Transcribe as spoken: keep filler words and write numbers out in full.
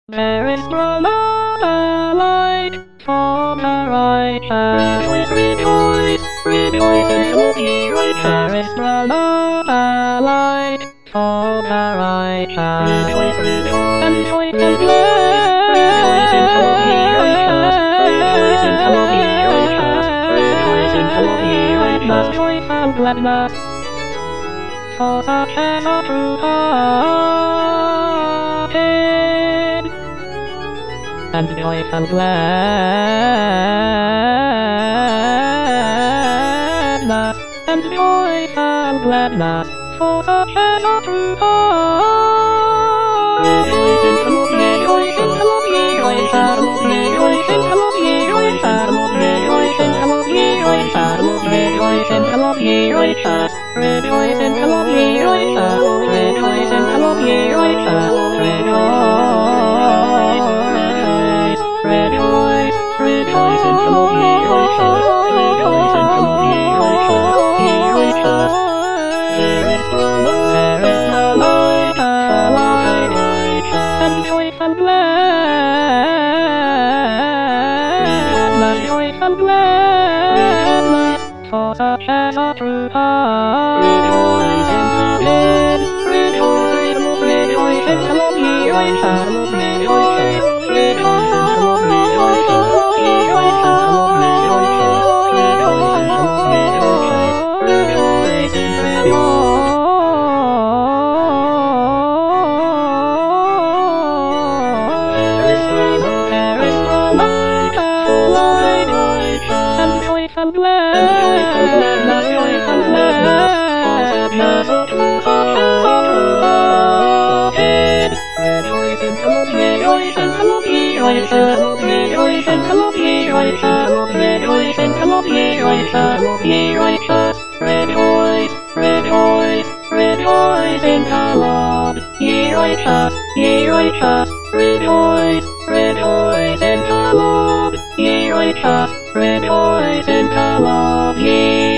There is no light for the righteous. Rejoice, rejoice in the righteous. There is no light for the righteous. Rejoice, rejoice, and joyful gladness. Rejoice in the righteous. Rejoice in the righteous. Rejoice in the righteous. Joyful gladness. For such as are true hearted and joyful gladness, and joyful gladness, for such as are true hearted. Rejoice in the Lord, rejoice in the Lord, rejoice in the Lord, rejoice in the Lord, rejoice in the Lord, rejoice in the Lord, rejoice in the Lord, rejoice in the Lord, rejoice. Rejoice in the Lord, rejoice, rejoice in the Lord, rejoice, rejoice, rejoice, rejoice in the Lord, rejoice, rejoice in the Lord, rejoice, rejoice. There is no light, there is no light, light, and joyful gladness, joyful gladness, for such as are true heart. Rejoice in the Lord, rejoice, rejoice in the Lord, rejoice, rejoice, rejoice in the Lord, rejoice, rejoice in the Lord, rejoice, rejoice in the Lord, rejoice, rejoice in the Lord. There is no light, there is no light, light, and joyful gladness, joyful gladness, for such as are true hearted. Rejoice in the Lord, rejoice in the Lord, rejoice in the Lord, rejoice in the Lord, rejoice in the Lord, rejoice in the Lord, rejoice in the Lord, rejoice, rejoice, rejoice, rejoice in the Lord, ye righteous, ye righteous, rejoice, rejoice in the Lord, ye righteous, rejoice in the Lord, ye